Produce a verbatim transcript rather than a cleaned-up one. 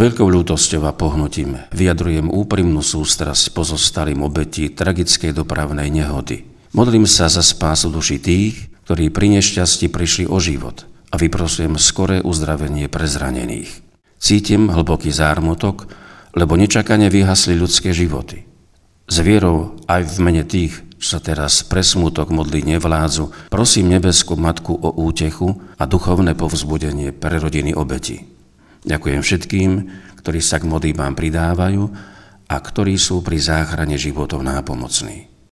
veľkou ľútosťou a pohnutím vyjadrujem úprimnú sústrasť pozostalým obetí tragickej dopravnej nehody. Modlím sa za spásu duši tých, ktorí pri nešťastí prišli o život a vyprosujem skoré uzdravenie pre zranených. Cítim hlboký zármutok, lebo nečakane vyhasli ľudské životy. S vierou aj v mene tých, čo sa teraz pre smútok modliť nevládzu, prosím nebeskú Matku o útechu a duchovné povzbudenie pre rodiny obetí. Ďakujem všetkým, ktorí sa k modlitbám pridávajú a ktorí sú pri záchrane životov nápomocní.